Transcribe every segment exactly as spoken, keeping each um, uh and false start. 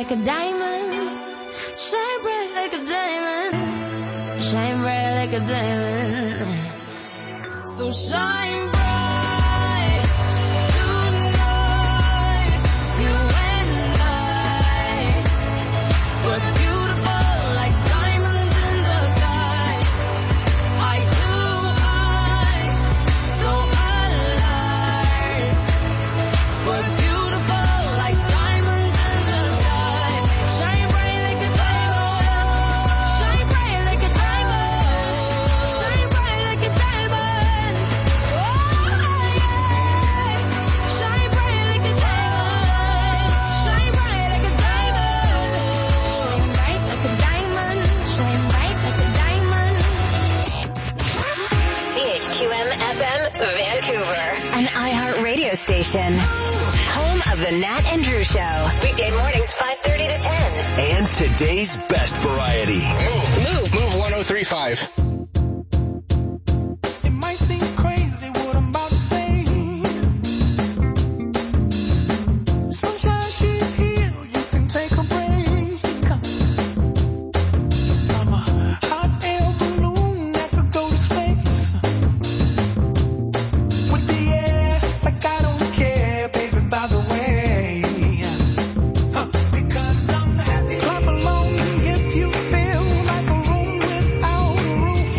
like a diamond. Shine bright like a diamond. Shine bright like a diamond. So shine bright. Station. Home of the Nat and Drew Show. Weekday mornings five thirty to ten. And today's best variety. Move. Move. Move one oh three point five. It might seem crazy what I'm about to say. Sunshine, she's here. You can take a break. I'm a hot air balloon that could go to space. With the air, like I don't care, baby, by the way. Huh. Because I'm happy. Clap along if you feel like a room without a roof.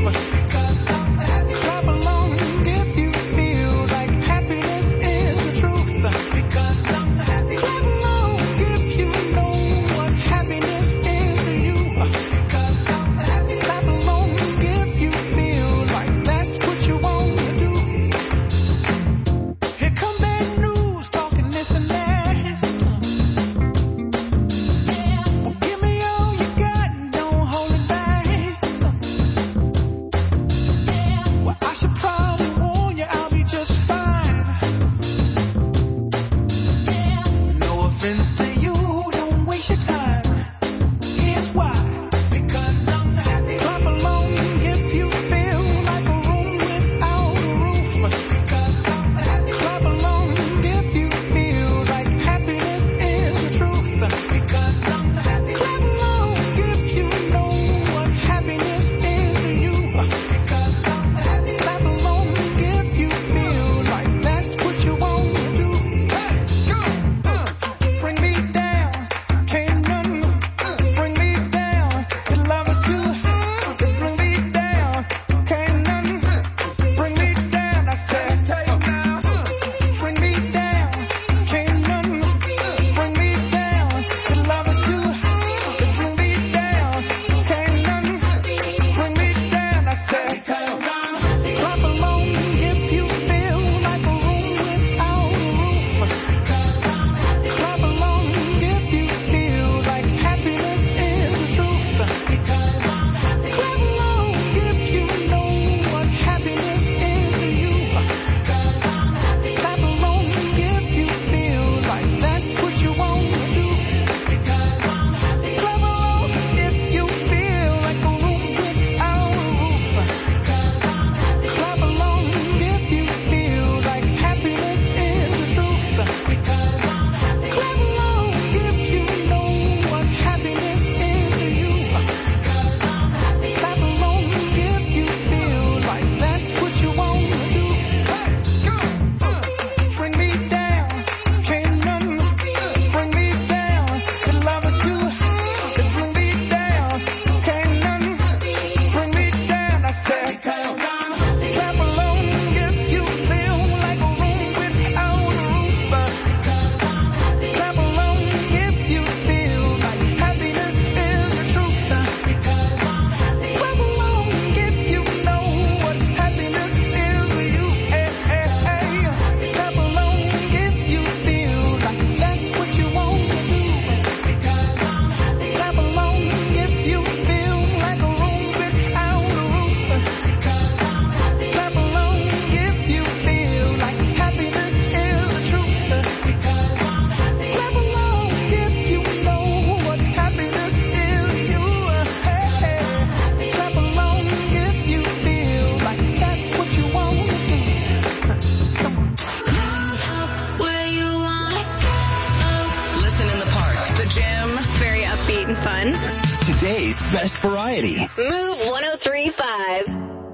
Today's best variety. Move one oh three point five.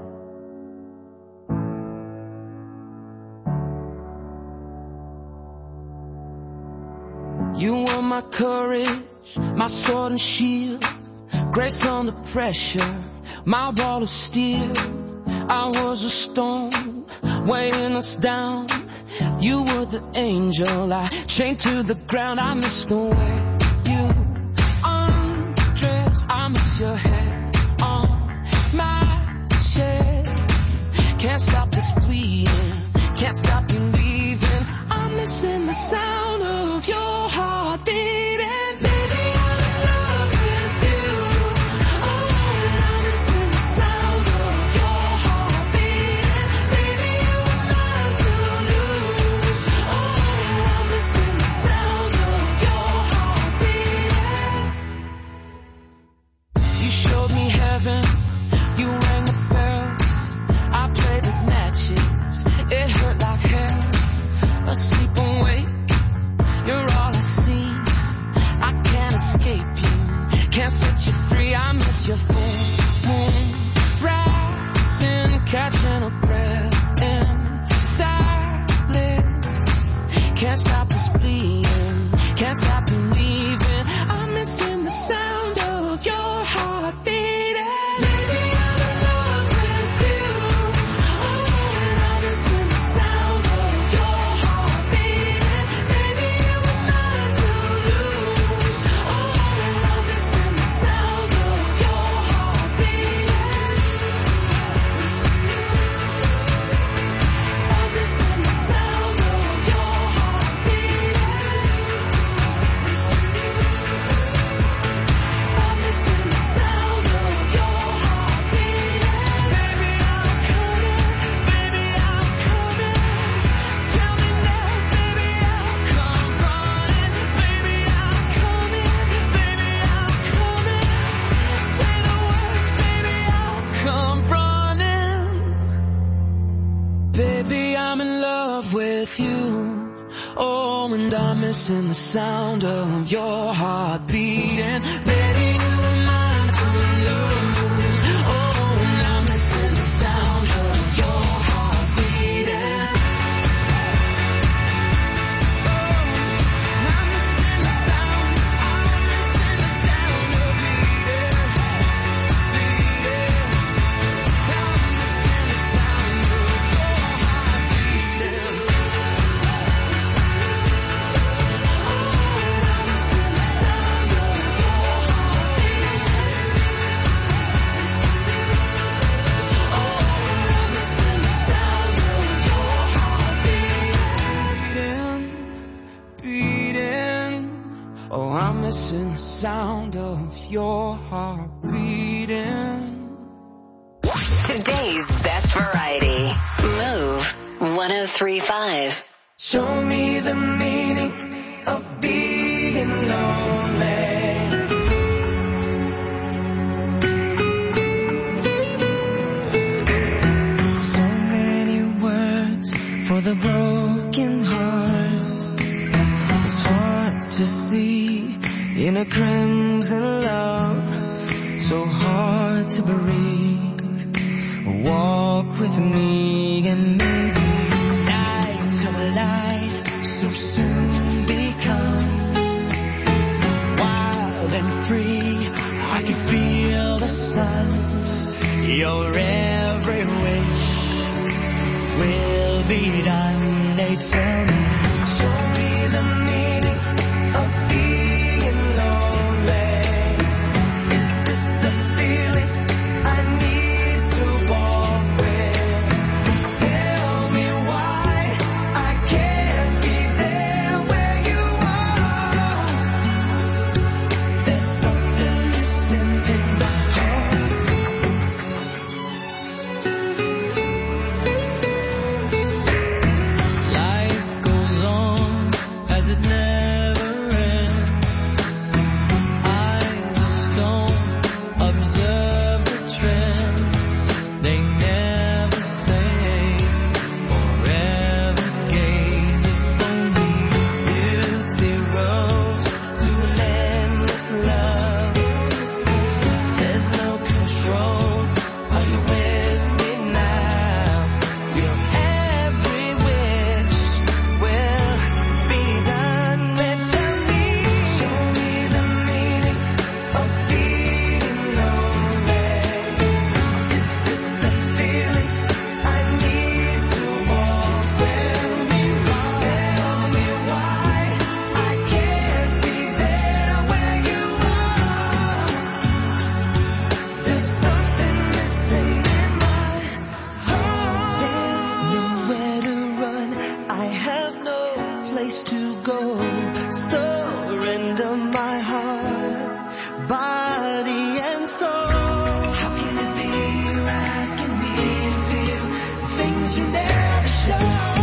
You were my courage, my sword and shield, grace under pressure, my wall of steel. I was a stone weighing us down. You were the angel I chained to the ground. I miss the way you undress. I miss your hair on my chest. Can't stop this bleeding, can't stop you leaving. I'm missing the sound of your heart beating. Baby, I'm in love with you. Oh, I'm missing the sound of your heart beating. Baby, you were mine to lose. Oh, I'm missing the sound of your heart beating. You showed me heaven, you rang the bells. I played with matches, it hurt like hell. Asleep awake, you're all I see. I can't escape you, can't set you free. I miss your full moon rising, catching a breath in silence. Can't stop this bleeding, can't stop you leaving. I'm missing the sound of your heart beating. Missing the sound of your heart beating. Baby, you were mine to lose. Oh, and I'm missing the sound of your heart beating. Oh, I'm missing the sound, I'm missing the sound of beating, beating. I'm missing the sound of your heart beating. Missing the sound of your heart beating. Today's best variety. Move one oh three point five. Show me the meaning of being lonely. So many words for the broken heart. It's hard to see in a crimson love, so hard to breathe. Walk with me and maybe nights of life so soon become wild and free. I can feel the sun. Your every wish will be done. They tell me, show me the meaning of being. Goes each and every show.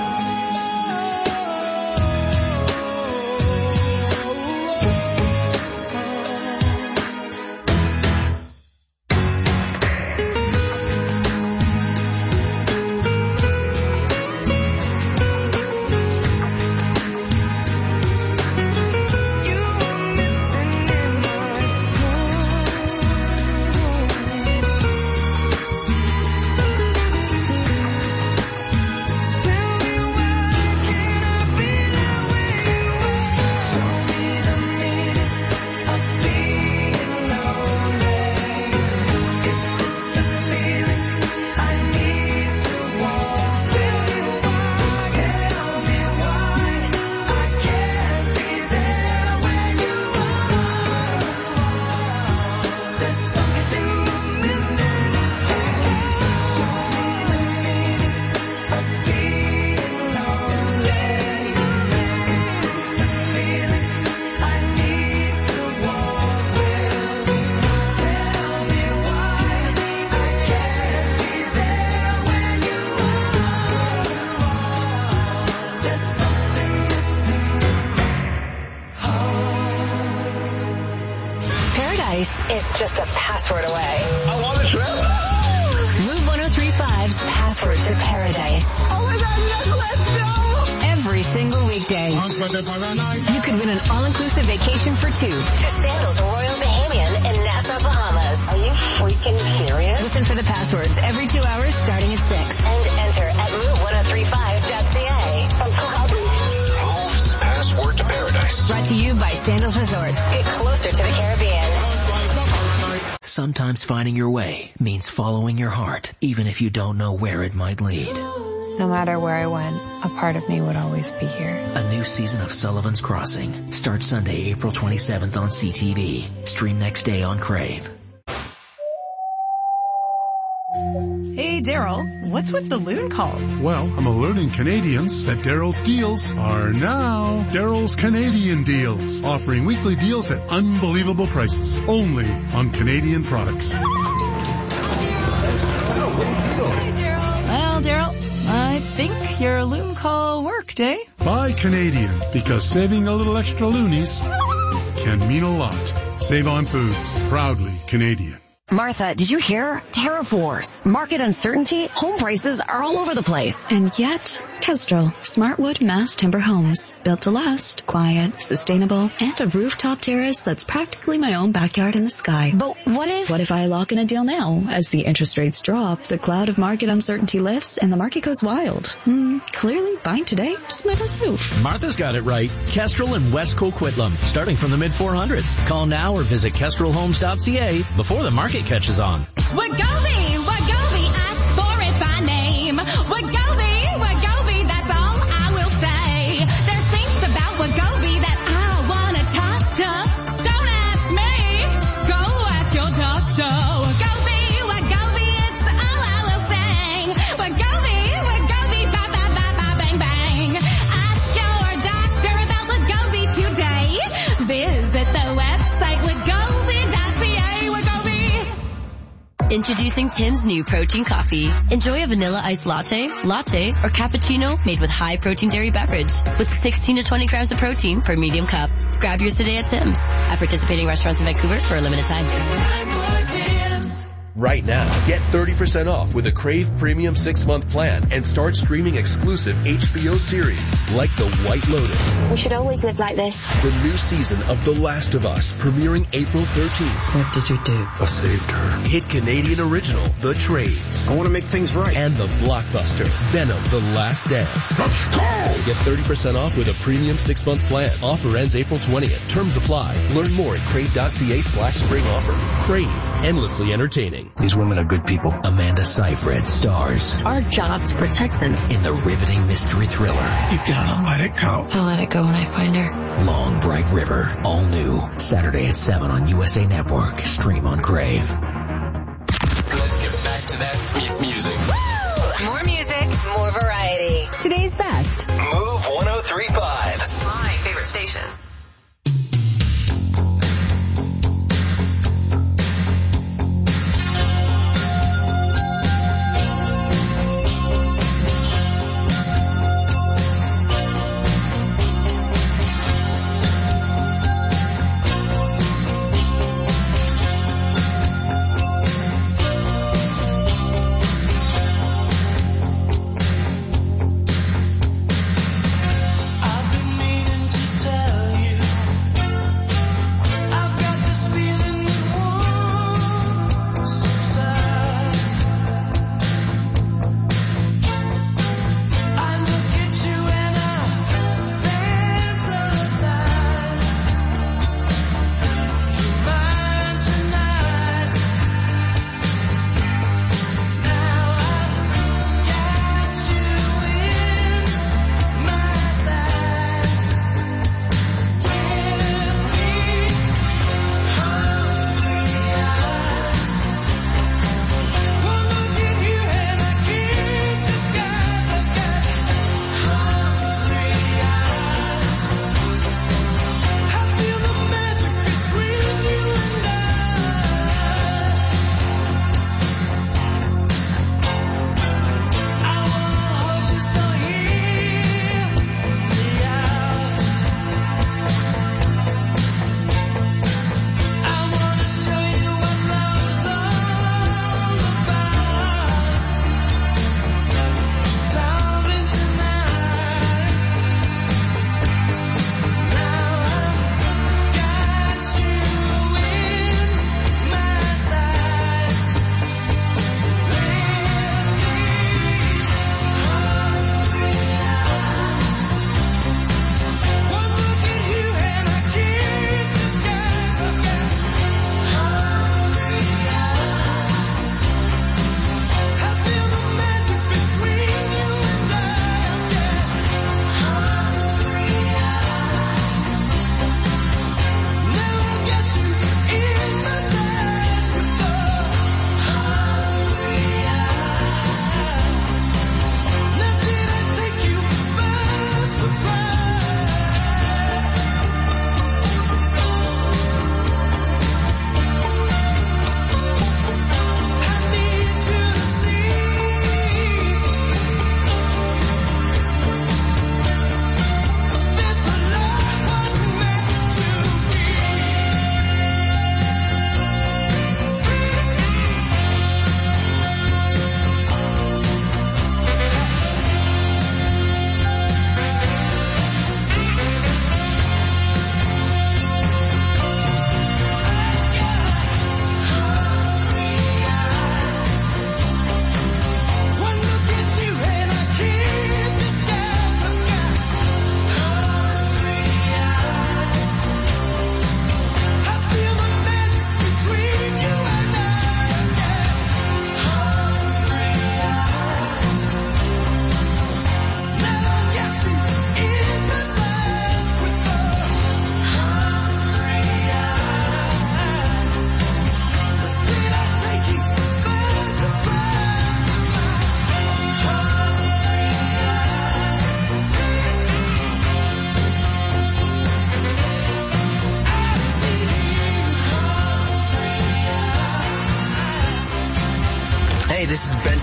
Is just a password away. I want a trip. Move ten thirty-five's Password to Paradise. Oh my God, yes, let's go! Every single weekday. You could win an all-inclusive vacation for two to Sandals Royal Bahamian in Nassau, Bahamas. Are you freaking serious? Listen for the passwords every two hours starting at six. And enter at move ten thirty-five dot c a. Move's Password to Paradise. Brought to you by Sandals Resorts. Get closer to the Caribbean. Sometimes finding your way means following your heart, even if you don't know where it might lead. No matter where I went, a part of me would always be here. A new season of Sullivan's Crossing starts Sunday, April twenty-seventh on C T V. Stream next day on Crave. Hey, Daryl, what's with the loon calls? Well, I'm alerting Canadians that Daryl's deals are now Daryl's Canadian Deals, offering weekly deals at unbelievable prices, only on Canadian products. Well, Daryl, I think your loon call worked, eh? Buy Canadian, because saving a little extra loonies can mean a lot. Save on Foods, proudly Canadian. Martha, did you hear? Tariff wars, market uncertainty, home prices are all over the place. And yet, Kestrel, Smartwood Mass Timber Homes, built to last, quiet, sustainable, and a rooftop terrace that's practically my own backyard in the sky. But what if... What if I lock in a deal now? As the interest rates drop, the cloud of market uncertainty lifts, and the market goes wild. Hmm, clearly, buying today is my best move. Martha's got it right. Kestrel and West Coquitlam, starting from the mid four hundreds. Call now or visit kestrel homes dot c a before the market catches on. Wegovy, Wegovy, ask for it by name. Wegovy, Wegovy, that's all I will say. There's things about Wegovy that I wanna talk to. Don't ask me, go ask your doctor. Wegovy, Wegovy, it's all I will say. Wegovy, Wegovy, ba ba ba ba bang bang. Ask your doctor about Wegovy today. Visit the website wegovy dot c a. Introducing Tim's new protein coffee. Enjoy a vanilla iced latte, latte, or cappuccino made with high protein dairy beverage with sixteen to twenty grams of protein per medium cup. Grab yours today at Tim's. At participating restaurants in Vancouver for a limited time. Right now, get thirty percent off with a Crave Premium six-month plan and start streaming exclusive H B O series like The White Lotus. We should always live like this. The new season of The Last of Us, premiering April thirteenth. What did you do? I saved her. Hit Canadian original, The Trades. I want to make things right. And the blockbuster, Venom, The Last Dance. Let's go! Get thirty percent off with a premium six-month plan. Offer ends April twentieth. Terms apply. Learn more at crave.ca slash spring offer. Crave, endlessly entertaining. These women are good people. Amanda Seyfried stars. It's our job to protect them. In the riveting mystery thriller. You gotta let it go. I'll let it go when I find her. Long Bright River. All new. Saturday at seven on U S A Network. Stream on Crave. Let's get back to that m- music. Woo! More music, more variety. Today's best. Move ten thirty-five. My favorite station.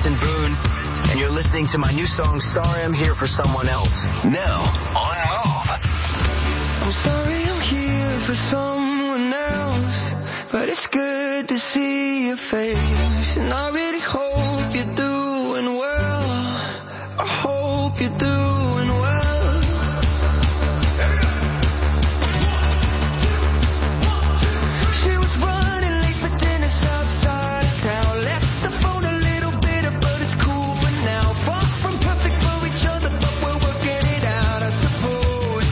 Benson Boone, and you're listening to my new song, Sorry I'm Here for Someone Else. Now, on Move. I'm sorry I'm here for someone else, but it's good to see your face, and I really hope you're doing well. I hope you're doing well. She was running late for dinner outside of town, left the phone a little bitter, but it's cool for now. Far from perfect for each other, but we're working it out, I suppose.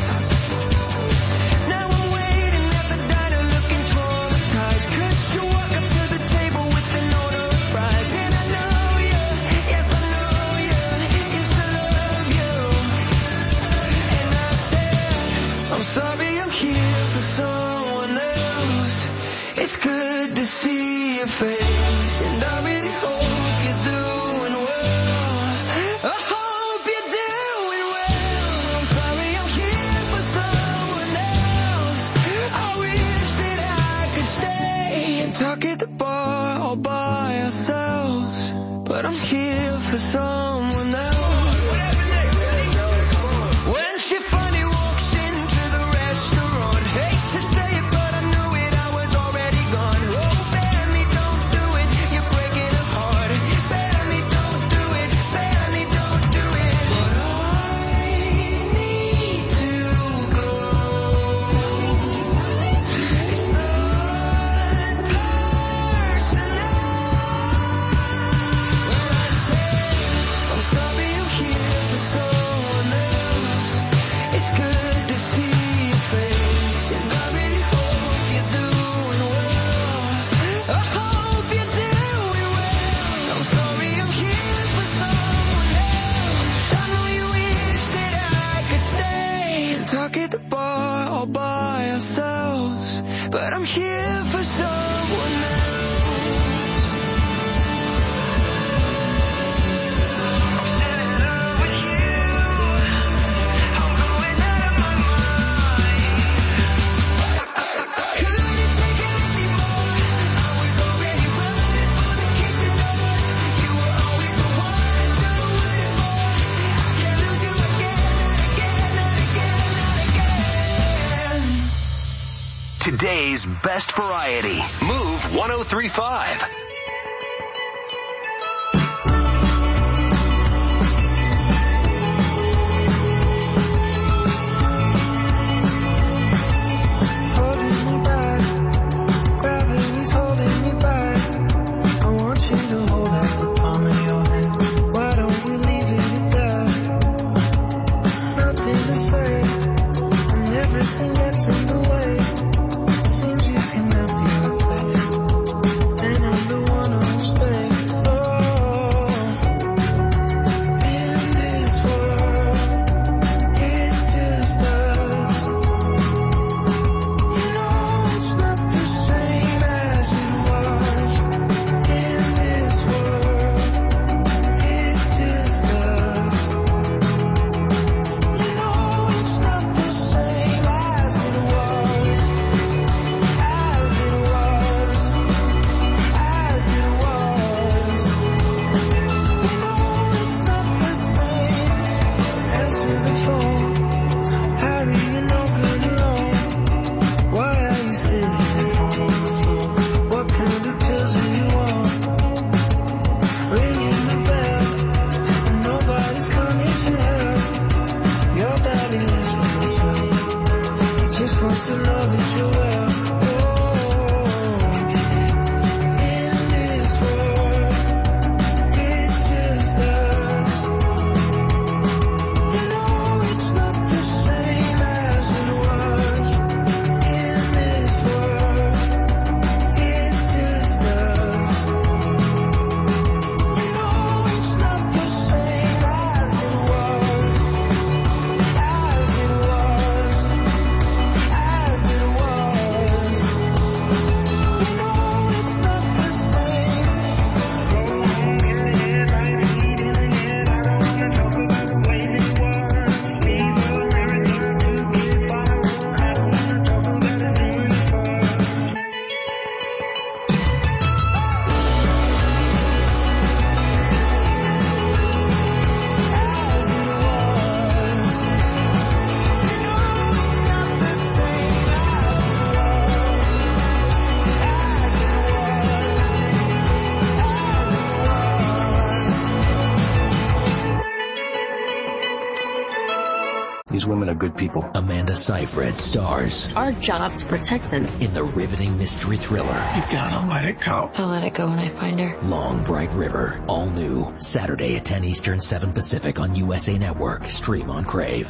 Now I'm waiting at the diner looking traumatized, 'cause you walk up to the table with an order of fries, and I know you, yes I know you, used to love you. And I said, I'm sorry I'm here for someone else. It's good to see your face, and I really hope you're doing well. I hope you're doing well. I'm sorry I'm here for someone else. I wish that I could stay and talk at the bar all by ourselves, but I'm here for someone else. When she finally walks into the restaurant, hate to say it, but I knew it, I was already gone. Oh, Benny, don't do it, you're breaking her heart. Benny, don't do it, Benny, don't do it. But I need to go. It's not personal. When I say I'm sorry I'm here for someone else, it's good to see your face, and I really hope you're doing well. I hope you're doing well. I'm sorry I'm here for someone else. I know you wish that I could stay and talk at the bar all by ourselves, but I'm here for someone else. I'm still in love with you. I'm going out of my mind. I couldn't take it anymore. I was already running for the kitchen doors. You were always the one I should have waited for. I can't lose you again, not again, not again, not again. Today's best variety. Move one oh three point five. Holding me back, gravity's holding me back. I want you to hold out the palm of your hand. Why don't we leave it at that? Nothing to say, and everything gets in the way. Seems you cannot be replaced, and I'm the one who'll stay. Oh, in this world, it's just us. You know it's not the same as it was. In this world, it's just us. You know it's not the same as it was. As it was. As it was. You know it's not the same. Answer the phone. Harry, you're no good alone. Why are you sitting at home on the floor? What kind of pills do you want? Ringing the bell, and nobody's coming to help. Your daddy lives by himself. He just wants to know that you're well. Oh, in this world, it's just us. You know it's not the same as it was. In this world, it's just us. You know it's not the same as it was. As it was. As it was. These women are good people. Amanda Seyfried stars. It's our job to protect them. In the riveting mystery thriller. You gotta let it go. I'll let it go when I find her. Long Bright River. All new. Saturday at ten Eastern, seven Pacific on U S A Network. Stream on Crave.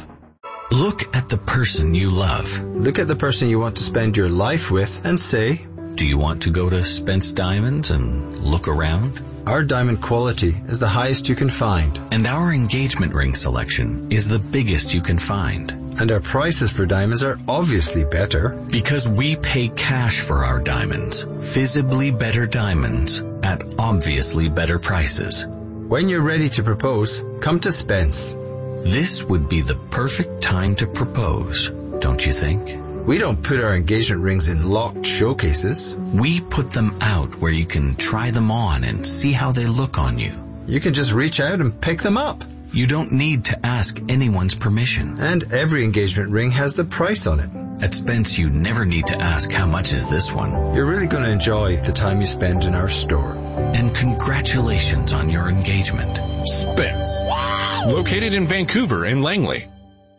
Look at the person you love. Look at the person you want to spend your life with and say, do you want to go to Spence Diamonds and look around? Our diamond quality is the highest you can find. And our engagement ring selection is the biggest you can find. And our prices for diamonds are obviously better. Because we pay cash for our diamonds. Visibly better diamonds at obviously better prices. When you're ready to propose, come to Spence. This would be the perfect time to propose, don't you think? We don't put our engagement rings in locked showcases. We put them out where you can try them on and see how they look on you. You can just reach out and pick them up. You don't need to ask anyone's permission. And every engagement ring has the price on it. At Spence, you never need to ask how much is this one. You're really going to enjoy the time you spend in our store. And congratulations on your engagement. Spence. Wow! Located in Vancouver and Langley.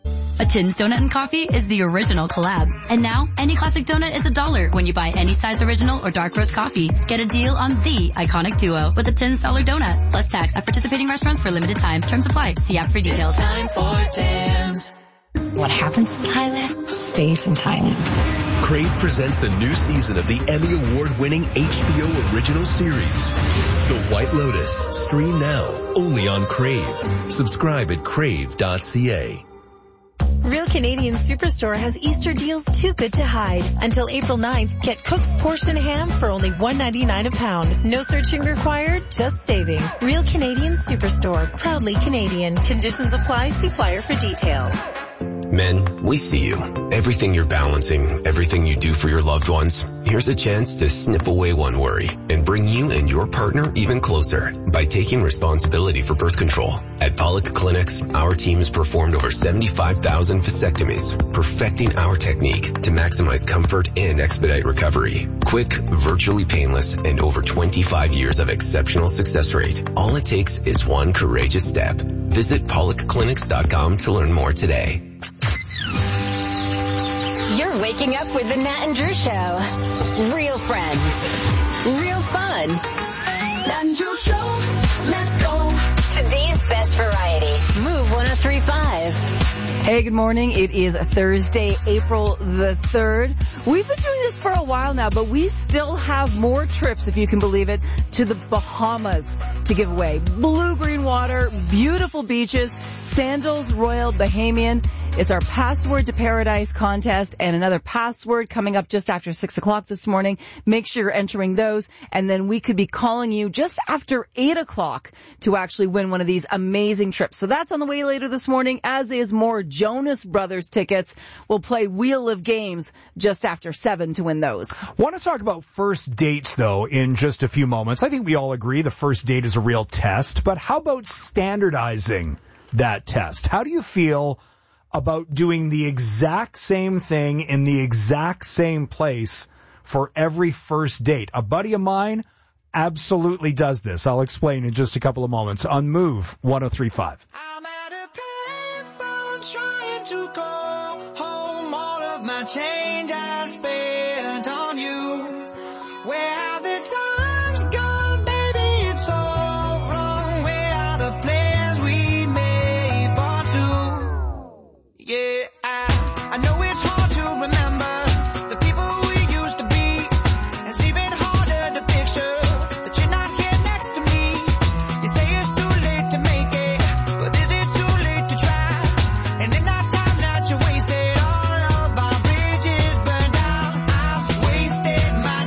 A Tim's Donut and Coffee is the original collab. And now, any classic donut is a dollar when you buy any size original or dark roast coffee. Get a deal on the iconic duo with a Tim's Dollar Donut. Plus tax at participating restaurants for limited time. Terms apply. See app for details. It's time for Tim's. What happens in Thailand stays in Thailand. Crave presents the new season of the Emmy Award-winning H B O original series, The White Lotus. Stream now, only on Crave. Subscribe at crave dot c a. Real Canadian Superstore has Easter deals too good to hide. Until April ninth, get Cook's Portion Ham for only one ninety-nine a pound. No searching required, just saving. Real Canadian Superstore, proudly Canadian. Conditions apply. See flyer for details. Men, we see you. Everything you're balancing, everything you do for your loved ones. Here's a chance to snip away one worry and bring you and your partner even closer by taking responsibility for birth control. At Pollock Clinics, our team has performed over seventy-five thousand vasectomies, perfecting our technique to maximize comfort and expedite recovery. Quick, virtually painless, and over twenty-five years of exceptional success rate. All it takes is one courageous step. Visit pollock clinics dot com to learn more today. You're waking up with the Nat and Drew Show. Real friends. Real fun. Nat and Drew Show. Let's go. Today's best variety. Move one oh three point five. Hey, good morning. It is Thursday, April the third. We've been doing this for a while now, but we still have more trips, if you can believe it, to the Bahamas to give away. Blue-green water, beautiful beaches, Sandals Royal Bahamian. It's our Password to Paradise contest and another password coming up just after six o'clock this morning. Make sure you're entering those, and then we could be calling you just after eight o'clock to actually win one of these amazing trips. So that's on the way later this morning, as is more Jonas Brothers tickets. We'll play Wheel of Games just after seven to win those. Want to talk about first dates, though, in just a few moments. I think we all agree the first date is a real test, but how about standardizing that test? How do you feel about doing the exact same thing in the exact same place for every first date? A buddy of mine absolutely does this. I'll explain in just a couple of moments on Move one oh three point five. I'm at a payphone trying to go home. All of my change I spent on you. Where have the times gone, baby? It's all wrong. Where are the plans we made for two? Yeah, I, I know it's hard to remember the people we used to be. It's even harder to picture that you're not here next to me. You say it's too late to make it, but is it too late to try? And in that time that you wasted, all of our bridges burned down. I've wasted my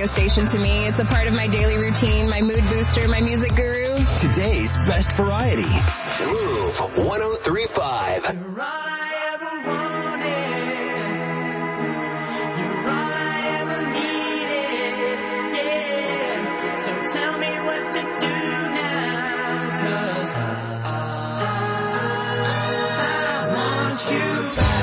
radio station to me. It's a part of my daily routine, my mood booster, my music guru. Today's best variety. Move one oh three point five. You're all I ever wanted. You're all I ever needed. Yeah. So tell me what to do now. 'Cause I, I want you back.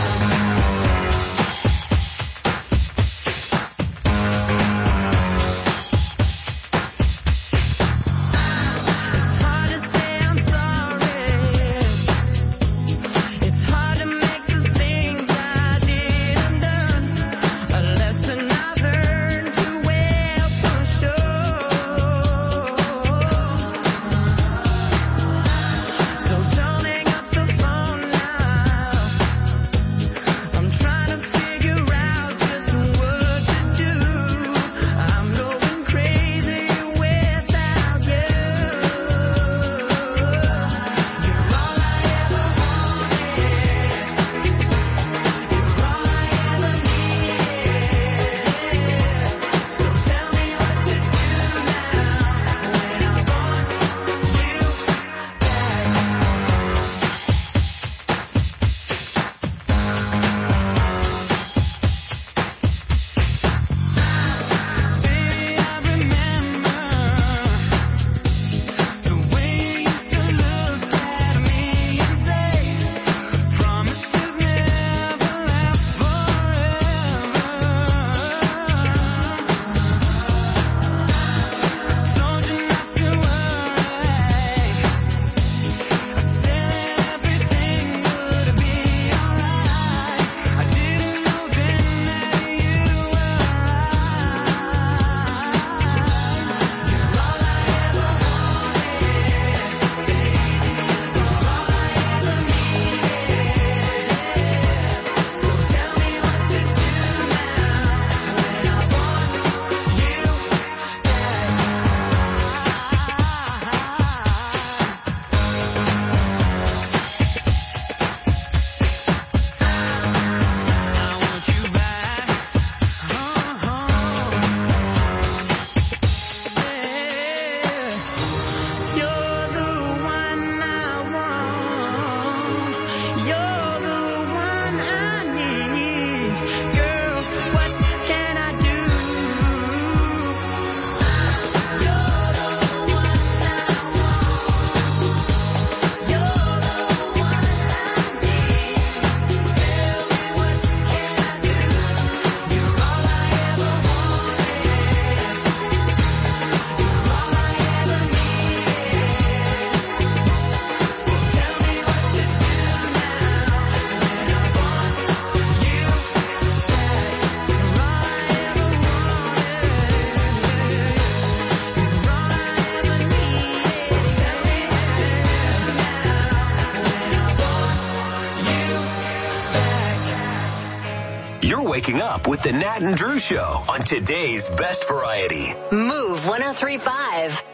Waking up with the Nat and Drew Show on today's best variety. Move one oh three point five.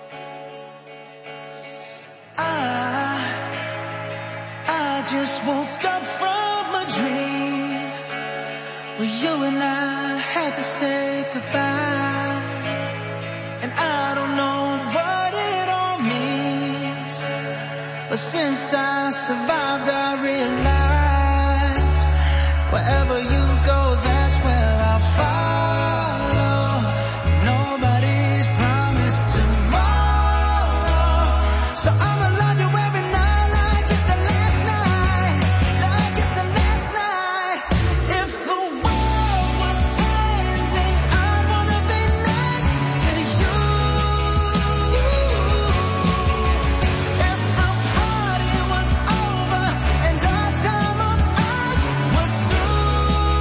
I, I just woke up from a dream where you and I had to say goodbye. And I don't know what it all means, but since I survived, I realized wherever you go, that's where I'll follow. Nobody's promised tomorrow, so I'ma love you every night like it's the last night, like it's the last night. If the world was ending, I'd wanna be next to you. If the party was over and our time on earth was through,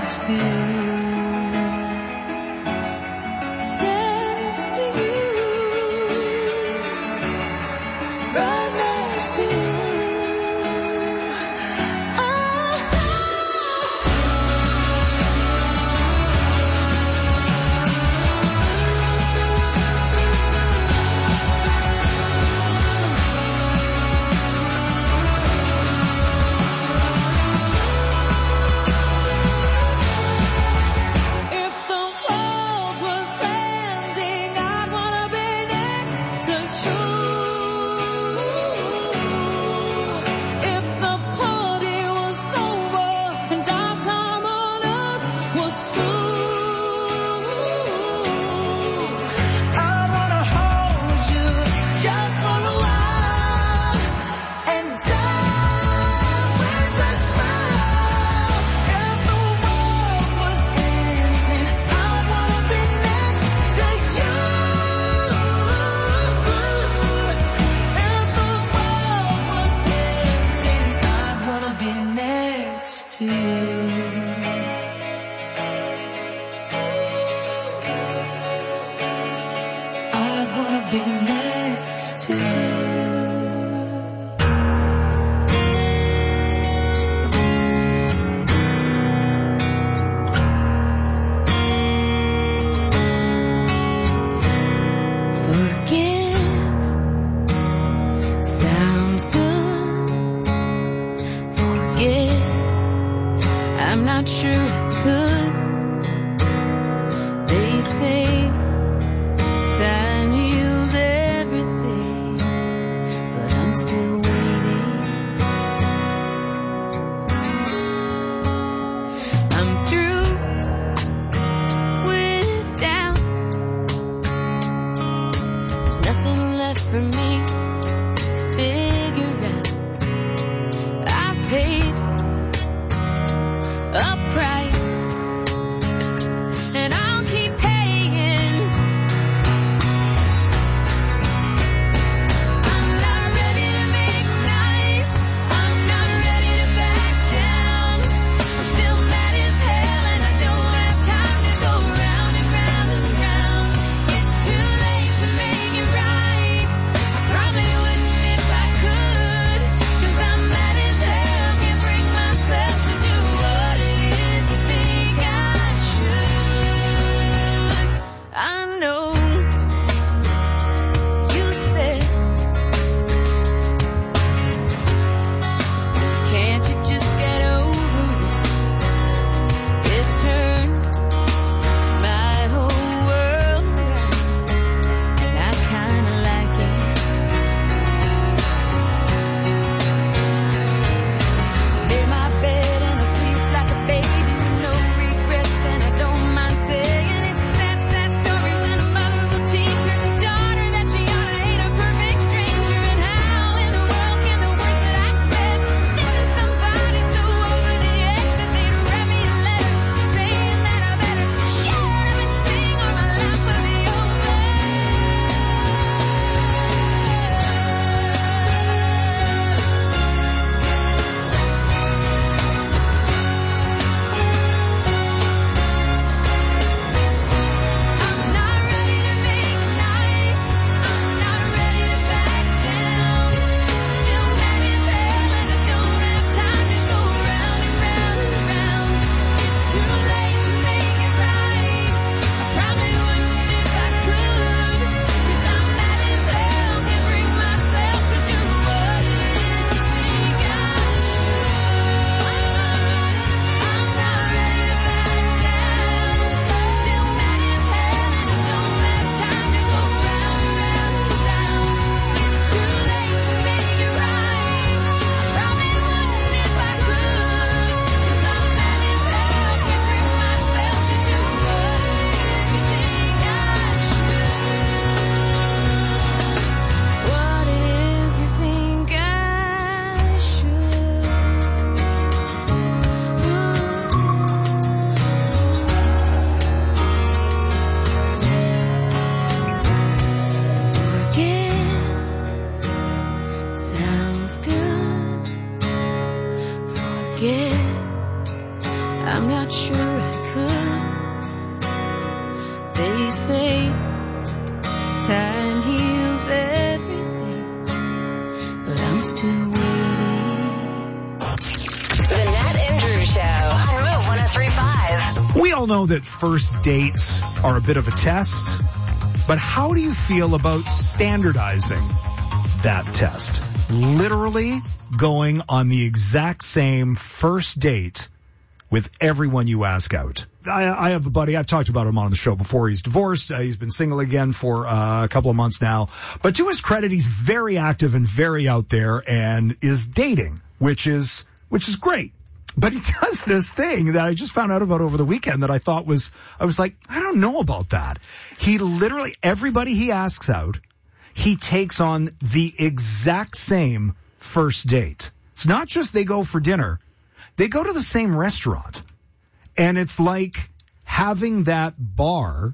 next to you. Next to you. Right next to you. A price, and I'll keep paying. I'm not sure I could. They say time heals everything, but I'm still waiting. The Nat and Drew Show on Move one oh three point five. We all know that first dates are a bit of a test, but how do you feel about standardizing that test? Literally going on the exact same first date with everyone you ask out. I, I have a buddy, I've talked about him on the show before. He's divorced. Uh, he's been single again for uh, a couple of months now. But to his credit, he's very active and very out there and is dating, which is which is great. But he does this thing that I just found out about over the weekend that I thought was, I was like, I don't know about that. He literally, everybody he asks out, he takes on the exact same first date. It's not just they go for dinner. They go to the same restaurant. And it's like having that bar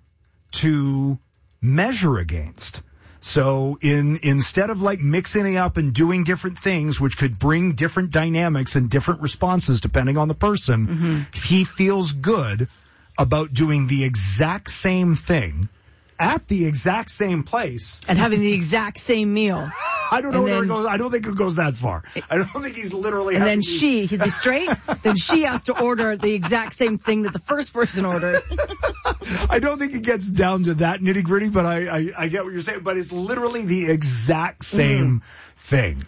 to measure against. So in instead of like mixing it up and doing different things, which could bring different dynamics and different responses depending on the person, mm-hmm. he feels good about doing the exact same thing at the exact same place. And having the exact same meal. I don't know and where then, it goes. I don't think it goes that far. I don't think he's literally And then to... she, is he straight? Then she has to order the exact same thing that the first person ordered. I don't think it gets down to that nitty gritty, but I, I, I get what you're saying. But it's literally the exact same mm. thing.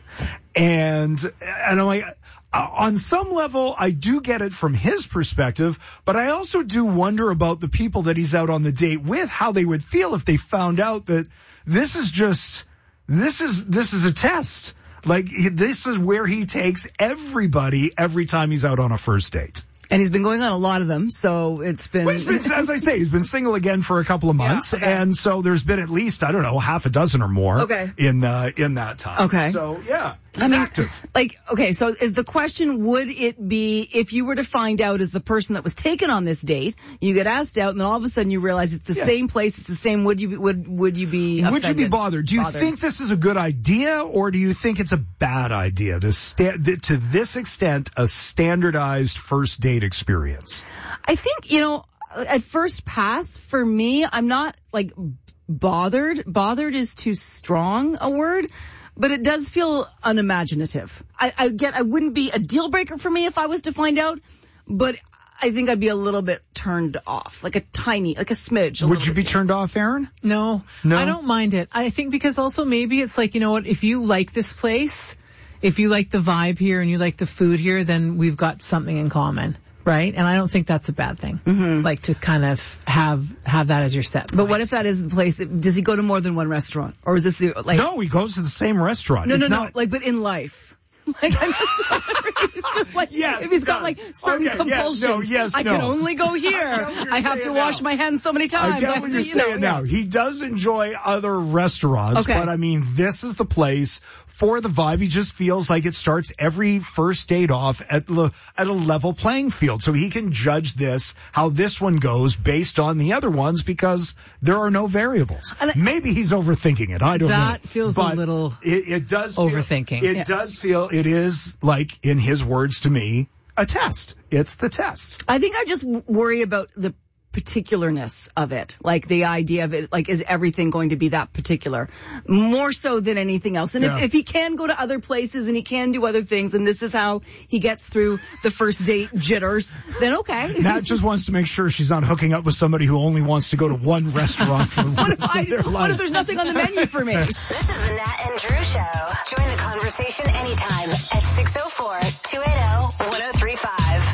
And, and I'm like, Uh, on some level, I do get it from his perspective, but I also do wonder about the people that he's out on the date with, how they would feel if they found out that this is just, this is, this is a test. Like, this is where he takes everybody every time he's out on a first date. And he's been going on a lot of them, so it's been... Well, been as I say, he's been single again for a couple of months, yeah, okay. and so there's been at least, I don't know, half a dozen or more okay. in uh, in that time. Okay. So, yeah, he's I mean, active. Like, okay, so is the question, would it be, if you were to find out as the person that was taken on this date, you get asked out, and then all of a sudden you realize it's the yeah. same place, it's the same, would you be, would, would you be offended? Would you be bothered? Do you bothered? think this is a good idea, or do you think it's a bad idea, this sta- to this extent, a standardized first date experience? I think, you know, at first pass, for me, I'm not, like, bothered. Bothered is too strong a word, but it does feel unimaginative. I, I get, I wouldn't be a deal breaker for me if I was to find out, but I think I'd be a little bit turned off, like a tiny, like a smidge. A Would you be bit. turned off, Aaron? No. No? I don't mind it. I think because also maybe it's like, you know what, if you like this place, if you like the vibe here and you like the food here, then we've got something in common. Right? And I don't think that's a bad thing. Mm-hmm. Like to kind of have have that as your set point. But what if that is the place? Does he go to more than one restaurant? Or is this the, like... No, he goes to the same restaurant. No, it's no, not... no. Like, but in life. Like, I'm just wondering, it's just like, yes, if he's got does. like certain okay, compulsions, yes, no, yes, I no. can only go here. I, I have to wash now. my hands so many times. I get I what to, you're you know, saying now. yeah. He does enjoy other restaurants, okay. but I mean, this is the place for the vibe. He just feels like it starts every first date off at, le- at a level playing field. So he can judge this, how this one goes based on the other ones because there are no variables. And maybe he's overthinking it. I don't that know. That feels but a little it, it does overthinking. Feel, it yeah. does feel, it is like, in his words to me, a test. It's the test. I think I just worry about the particularness of it. Like the idea of it, like, is everything going to be that particular? More so than anything else. And yeah. if, if he can go to other places and he can do other things and this is how he gets through the first date jitters, then okay. Nat just wants to make sure she's not hooking up with somebody who only wants to go to one restaurant for the what rest if I, of their life. What if there's nothing on the menu for me? This is the Nat and Drew Show. Join the conversation anytime at six oh four, two eight oh, one oh three five.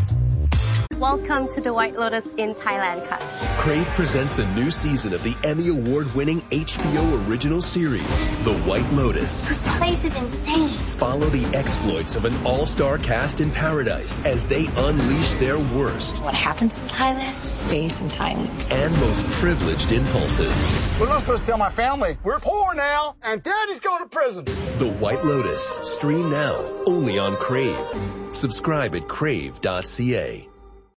Welcome to the White Lotus in Thailand, Cut. Crave presents the new season of the Emmy Award-winning H B O original series, The White Lotus. This place is insane. Follow the exploits of an all-star cast in paradise as they unleash their worst. What happens in Thailand stays in Thailand. And most privileged impulses. We're not supposed to tell my family. We're poor now, and Daddy's going to prison. The White Lotus. Stream now, only on Crave. Subscribe at crave dot c a.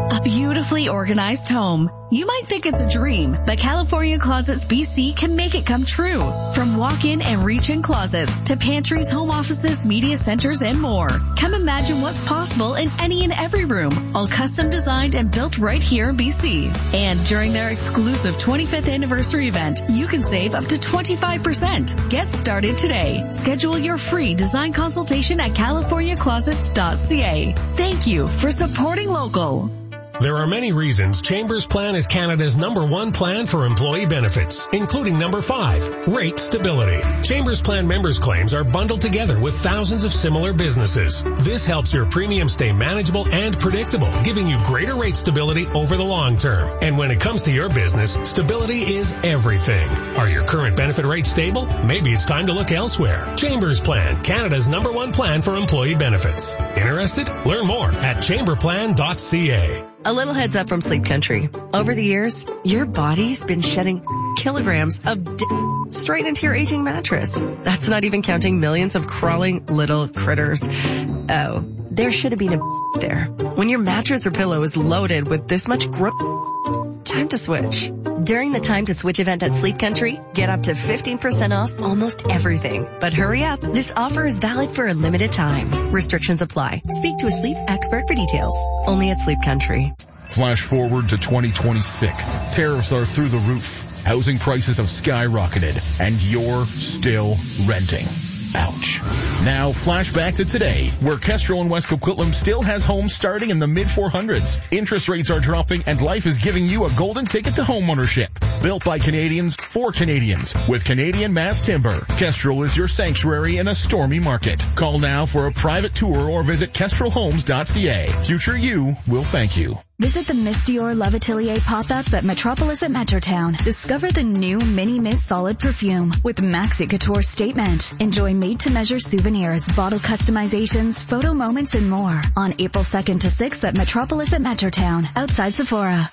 A beautifully organized home. You might think it's a dream, but California Closets B C can make it come true. From walk-in and reach-in closets to pantries, home offices, media centers, and more. Come imagine what's possible in any and every room, all custom designed and built right here in B C. And during their exclusive twenty-fifth anniversary event, you can save up to twenty-five percent. Get started today. Schedule your free design consultation at california closets dot c a. Thank you for supporting local. There are many reasons Chambers Plan is Canada's number one plan for employee benefits, including number five, rate stability. Chambers Plan members' claims are bundled together with thousands of similar businesses. This helps your premium stay manageable and predictable, giving you greater rate stability over the long term. And when it comes to your business, stability is everything. Are your current benefit rates stable? Maybe it's time to look elsewhere. Chambers Plan, Canada's number one plan for employee benefits. Interested? Learn more at chamber plan dot c a. A little heads up from Sleep Country. Over the years, your body's been shedding kilograms of d- straight into your aging mattress. That's not even counting millions of crawling little critters. Oh, there should have been a there. When your mattress or pillow is loaded with this much gro- time to switch. During the Time to Switch event at Sleep Country, get up to fifteen percent off almost everything. But hurry up, this offer is valid for a limited time. Restrictions apply. Speak to a sleep expert for details. Only at Sleep Country. Flash forward to twenty twenty-six. Tariffs are through the roof. Housing prices have skyrocketed, and you're still renting. Ouch. Now, flashback to today, where Kestrel in West Coquitlam still has homes starting in the mid four hundreds. Interest rates are dropping, and life is giving you a golden ticket to homeownership. Built by Canadians for Canadians with Canadian Mass Timber. Kestrel is your sanctuary in a stormy market. Call now for a private tour or visit kestrel homes dot c a. Future you will thank you. Visit the Miss Dior Love Atelier pop-up at Metropolis at Metrotown. Discover the new Mini Miss Solid Perfume with Maxi Couture Statement. Enjoy made-to-measure souvenirs, bottle customizations, photo moments, and more on April second to sixth at Metropolis at Metrotown, outside Sephora.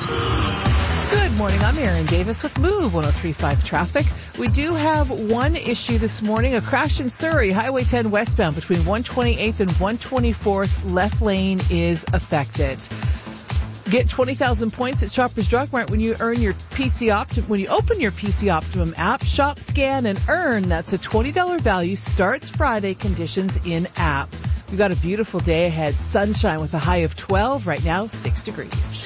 Good morning. I'm Erin Davis with Move one oh three point five Traffic. We do have one issue this morning, a crash in Surrey, Highway ten westbound between one twenty-eighth and one twenty-fourth. Left lane is affected. Get twenty thousand points at Shoppers Drug Mart when you earn your P C Optimum, when you open your P C Optimum app. Shop, scan, and earn. That's a twenty dollars value. Starts Friday. Conditions in app. We've got a beautiful day ahead. Sunshine with a high of twelve. Right now, six degrees.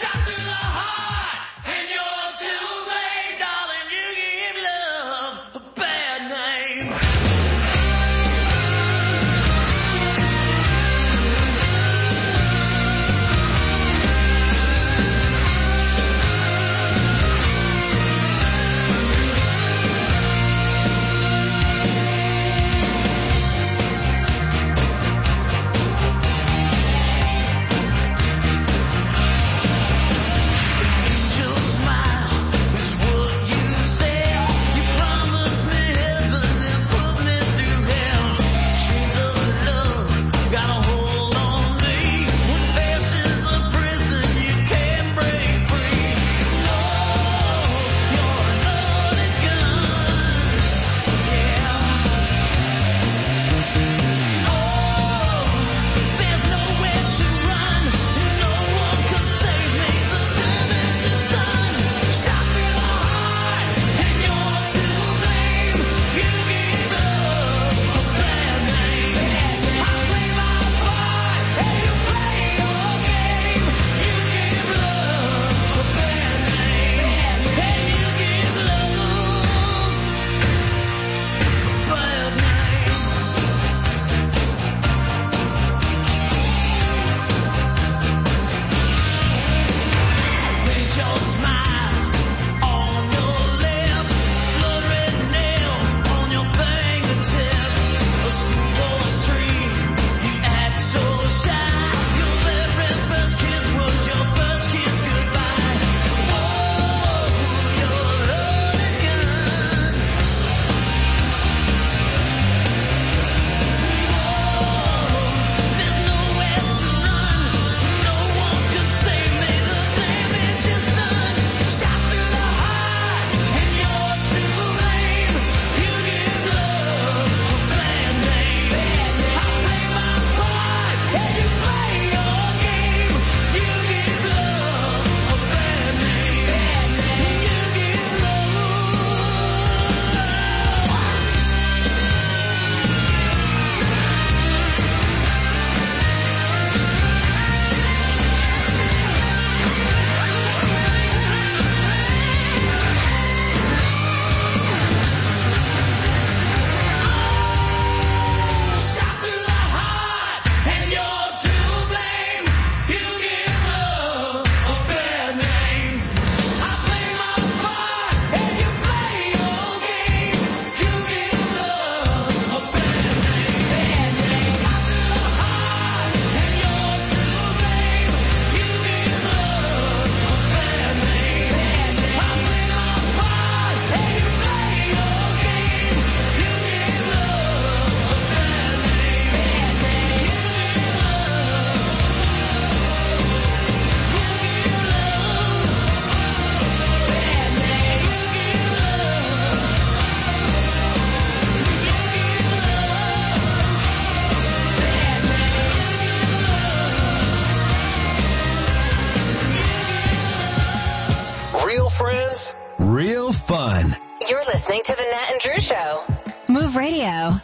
You're listening to the Nat and Drew Show. Move Radio.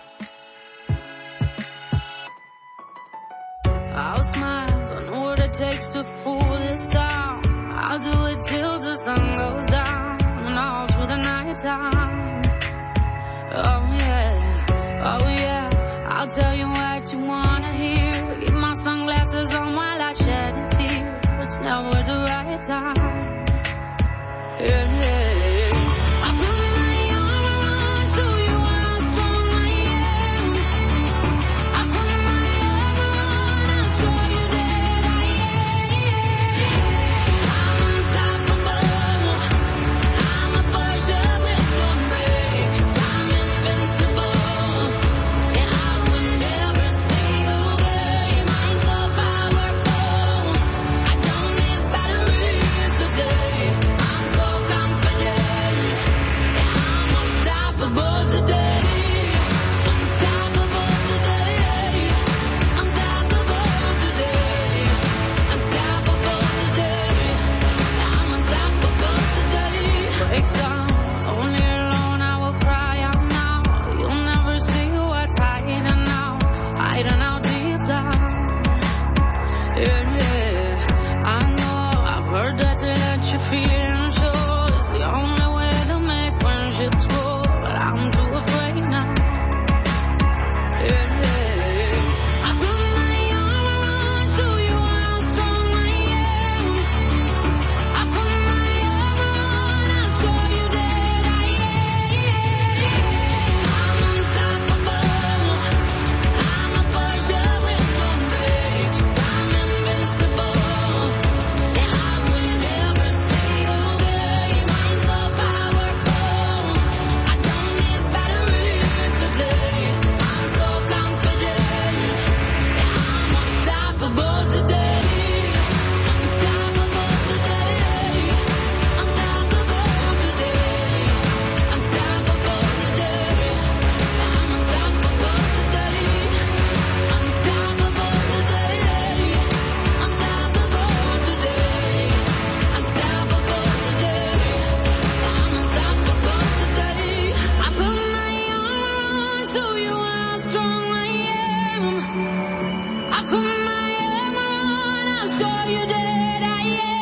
I'll smile, don't know what it takes to fool this town. I'll do it till the sun goes down and all through the night time. Oh yeah, oh yeah, I'll tell you what you wanna hear. Keep my sunglasses on while I shed a tear. It's never the right time. Yeah, yeah. I put my arm around, show you how strong I am. I put my arm around, I'll show you that I am. I'm unstoppable. I'm a Porsche with no brakes. I'm invincible. Yeah, I win every single game. I'm so powerful. I don't need batteries to play. I'm so confident. Yeah, I'm unstoppable today. Unstoppable today. Unstoppable today. Unstoppable today. Yeah, I'm unstoppable today. Break down, only alone I will cry out now. You'll never see what's hiding now, hiding out deep down. Yeah, yeah, I know, I've heard that to let your feelings show is the only way to make friendships grow, but I'm too afraid now. Yeah, yeah, I put my arm around, show you how strong I am. I put my arm around, I'll show you that I am. I'm unstoppable. I'm a Porsche with no brakes. I'm invincible. Yeah, I win every single game. I'm so powerful. I don't need batteries to play. I'm so confident. Yeah, I'm unstoppable today. Unstoppable today. Unstoppable today. Unstoppable today. Yeah, I'm unstoppable today. Unstoppable today. Unstoppable today. Unstoppable today. I'm unstoppable today. I put my arm around, show you how strong I am. I put my arm around, I'll show you that I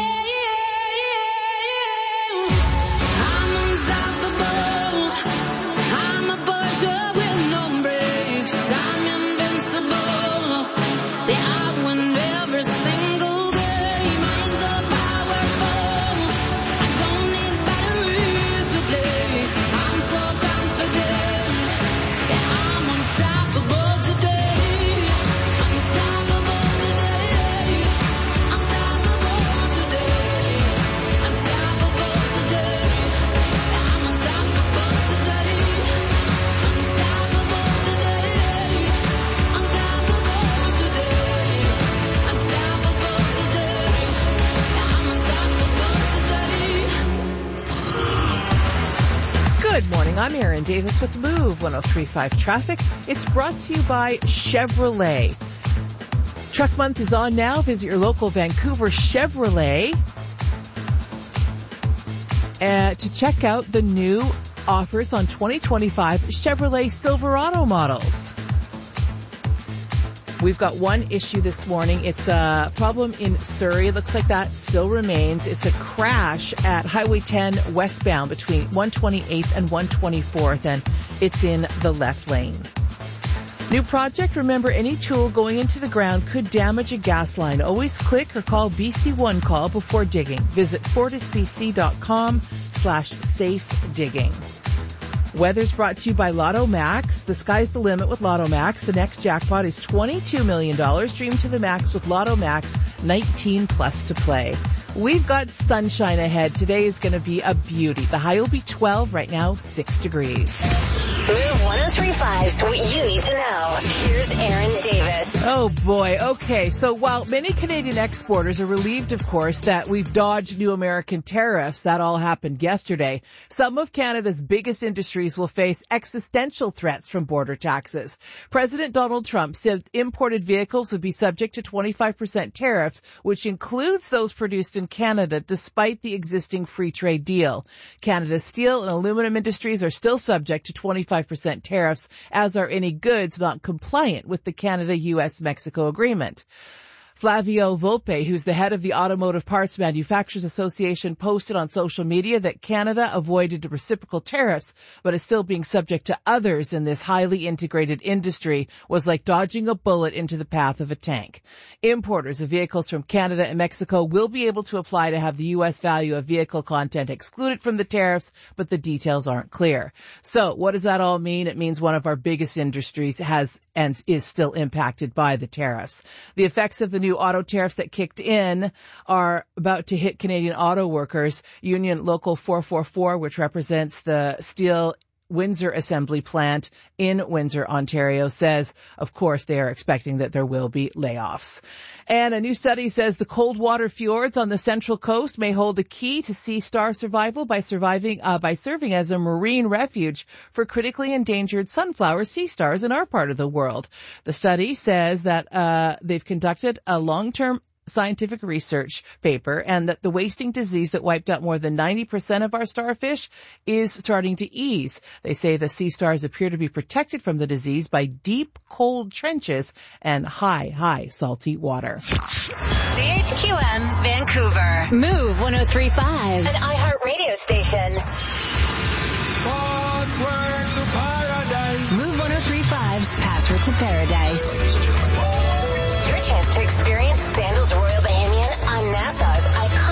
am. I'm unstoppable. I'm a Porsche with no brakes. I'm invincible. Yeah, I win every single game. I'm so powerful. I don't need batteries to play. I'm so confident. Yeah, I'm unstoppable today. Unstoppable today. Unstoppable today. Unstoppable today. Yeah, I'm unstoppable today. Unstoppable today. Unstoppable today. Unstoppable today. Yeah, I'm unstoppable today. Good morning. I'm Erin Davis with Move one oh three point five Traffic. It's brought to you by Chevrolet. Truck Month is on now. Visit your local Vancouver Chevrolet uh, to check out the new offers on twenty twenty-five Chevrolet Silverado models. We've got one issue this morning. It's a problem in Surrey. It looks like that still remains. It's a crash at Highway ten westbound between one twenty-eighth and one twenty-fourth, and it's in the left lane. New project. Remember, any tool going into the ground could damage a gas line. Always click or call B C one Call before digging. Visit fortisbc.com slash safe digging. Weather's brought to you by Lotto Max. The sky's the limit with Lotto Max. The next jackpot is twenty-two million dollars. Dream to the max with Lotto Max. nineteen plus to play. We've got sunshine ahead. Today is going to be a beauty. The high will be twelve. Right now, six degrees. Move one oh three point five's What You Need to Know. Here's Aaron Davis. Oh boy. Okay. So while many Canadian exporters are relieved, of course, that we've dodged new American tariffs, that all happened yesterday, some of Canada's biggest industries will face existential threats from border taxes. President Donald Trump said imported vehicles would be subject to twenty-five percent tariffs, which includes those produced in Canada, despite the existing free trade deal. Canada's steel and aluminum industries are still subject to twenty-five percent tariffs, as are any goods not compliant with the Canada-U S Mexico agreement. Flavio Volpe, who's the head of the Automotive Parts Manufacturers Association, posted on social media that Canada avoided reciprocal tariffs, but is still being subject to others in this highly integrated industry, was like dodging a bullet into the path of a tank. Importers of vehicles from Canada and Mexico will be able to apply to have the U S value of vehicle content excluded from the tariffs, but the details aren't clear. So what does that all mean? It means one of our biggest industries has and is still impacted by the tariffs. The effects of the new auto tariffs that kicked in are about to hit Canadian auto workers. Union Local four forty-four, which represents the steel Windsor assembly plant in Windsor, Ontario, says, of course, they are expecting that there will be layoffs. And a new study says the cold water fjords on the Central Coast may hold a key to sea star survival by surviving uh, by serving as a marine refuge for critically endangered sunflower sea stars in our part of the world. The study says that uh they've conducted a long-term scientific research paper and that the wasting disease that wiped out more than ninety percent of our starfish is starting to ease. They say the sea stars appear to be protected from the disease by deep, cold trenches and high, high salty water. C H Q M Vancouver. Move one oh three point five. An iHeart radio station. Password to paradise. Move one oh three point five's Password to Paradise. Your chance to experience Sandals Royal Bahamian on Nassau's iconic